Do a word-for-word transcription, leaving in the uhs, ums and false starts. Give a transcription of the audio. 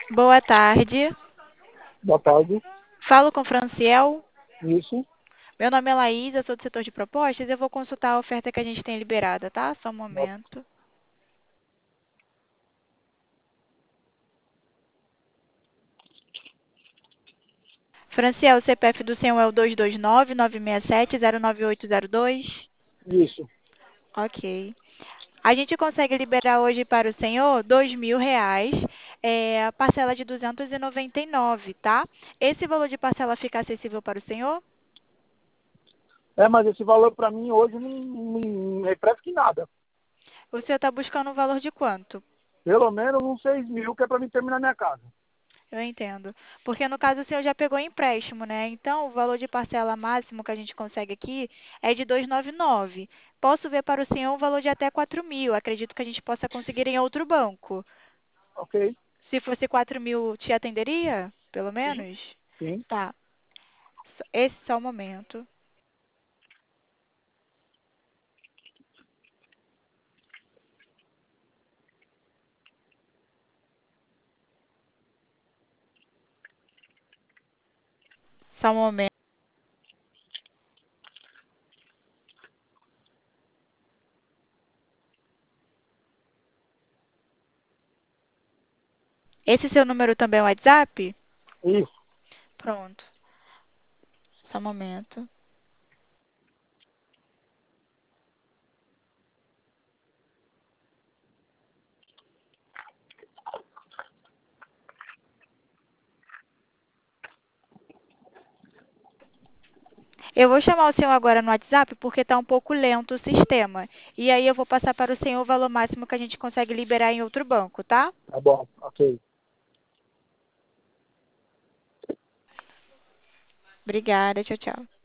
Boa tarde. Boa tarde. Falo com Franciel. Isso, Meu nome é Laís, eu sou do setor de propostas. Eu vou consultar a oferta que a gente tem liberada, tá? Só um boa- momento. Franciel, o C P F do senhor é o dois dois nove, nove seis sete, zero nove oito zero dois? isso. Ok. A gente consegue liberar hoje para o senhor dois mil reais, é, a parcela de duzentos e noventa e nove, tá? Esse valor de parcela fica acessível para o senhor? É, mas esse valor para mim hoje não, não, não refresca em nada. O senhor está buscando um valor de quanto? Pelo menos uns seis mil que é para mim terminar minha casa. Eu entendo. Porque no caso o senhor já pegou empréstimo, né? Então o valor de parcela máximo que a gente consegue aqui é de duzentos e noventa e nove. Posso ver para o senhor um valor de até quatro mil. Acredito que a gente possa conseguir em outro banco. Ok? Se fosse quatro mil, te atenderia? Pelo Sim, menos? sim. Tá. Esse só o momento. Só um momento. Esse seu número também é o WhatsApp? Isso. Pronto. Só um momento. Eu vou chamar o senhor agora no WhatsApp porque está um pouco lento o sistema. E aí eu vou passar para o senhor o valor máximo que a gente consegue liberar em outro banco, tá? Tá bom, ok. Obrigada, tchau, tchau.